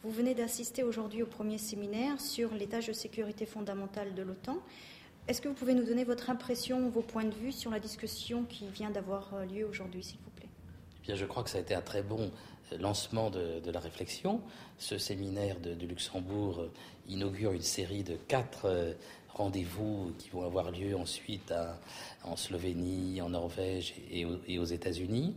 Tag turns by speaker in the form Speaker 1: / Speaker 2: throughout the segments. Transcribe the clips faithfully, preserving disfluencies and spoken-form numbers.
Speaker 1: Vous venez d'assister aujourd'hui au premier séminaire sur les tâches de sécurité fondamentale de l'OTAN. Est-ce que vous pouvez nous donner votre impression, vos points de vue sur la discussion qui vient d'avoir lieu aujourd'hui, s'il vous plaît ?
Speaker 2: Eh bien, je crois que ça a été un très bon lancement de, de la réflexion. Ce séminaire de, de Luxembourg inaugure une série de quatre euh, rendez-vous qui vont avoir lieu ensuite à, en Slovénie, en Norvège et, et aux États-Unis.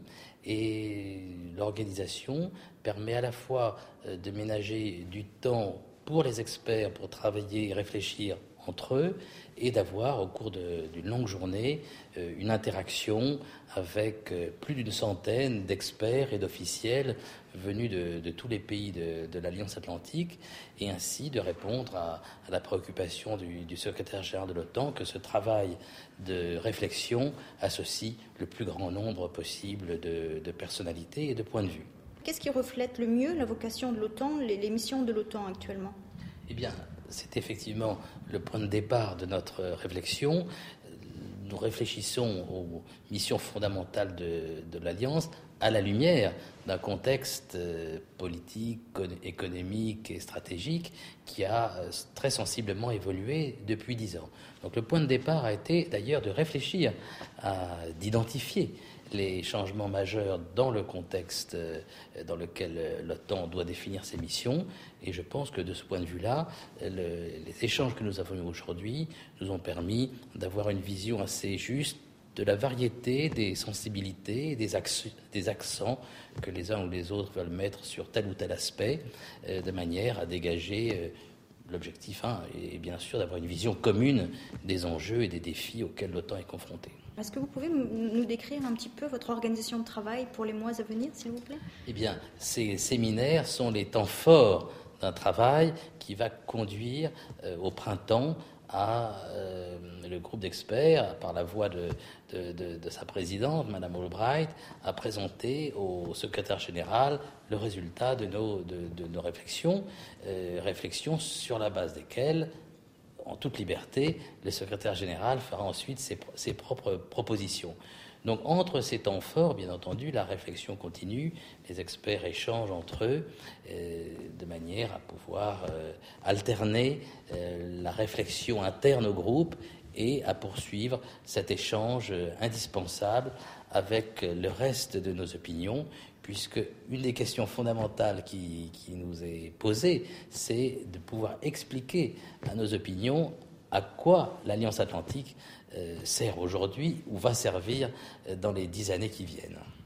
Speaker 2: Et l'organisation permet à la fois de ménager du temps pour les experts pour travailler et réfléchir entre eux et d'avoir au cours de, d'une longue journée une interaction avec plus d'une centaine d'experts et d'officiels venus de, de tous les pays de, de l'Alliance Atlantique et ainsi de répondre à, à la préoccupation du, du secrétaire général de l'OTAN que ce travail de réflexion associe le plus grand nombre possible de, de personnalités et de points de vue.
Speaker 1: Qu'est-ce qui reflète le mieux la vocation de l'OTAN, les, les missions de l'OTAN actuellement ?
Speaker 2: Eh bien, c'est effectivement le point de départ de notre réflexion. Nous réfléchissons aux missions fondamentales de, de l'Alliance à la lumière d'un contexte politique, économique et stratégique qui a très sensiblement évolué depuis dix ans. Donc le point de départ a été d'ailleurs de réfléchir, à, d'identifier les changements majeurs dans le contexte dans lequel l'OTAN doit définir ses missions. Et je pense que de ce point de vue-là, le, les échanges que nous avons eus aujourd'hui nous ont permis d'avoir une vision assez juste de la variété des sensibilités, des, axes, des accents que les uns ou les autres veulent mettre sur tel ou tel aspect, euh, de manière à dégager euh, l'objectif un, et bien sûr d'avoir une vision commune des enjeux et des défis auxquels l'OTAN est confrontée.
Speaker 1: Est-ce que vous pouvez nous décrire un petit peu votre organisation de travail pour les mois à venir, s'il vous plaît ?
Speaker 2: Eh bien, ces séminaires sont les temps forts d'un travail qui va conduire euh, au printemps à euh, le groupe d'experts, par la voix de, de, de, de sa présidente, Madame Albright, à présenter au secrétaire général le résultat de nos, de, de nos réflexions, euh, réflexions sur la base desquelles, en toute liberté, le secrétaire général fera ensuite ses, ses propres propositions. Donc, entre ces temps forts, bien entendu, la réflexion continue, les experts échangent entre eux euh, de manière à pouvoir euh, alterner euh, la réflexion interne au groupe et à poursuivre cet échange euh, indispensable avec le reste de nos opinions, puisque une des questions fondamentales qui, qui nous est posée, c'est de pouvoir expliquer à nos opinions à quoi l'Alliance Atlantique euh, sert aujourd'hui ou va servir dans les dix années qui viennent.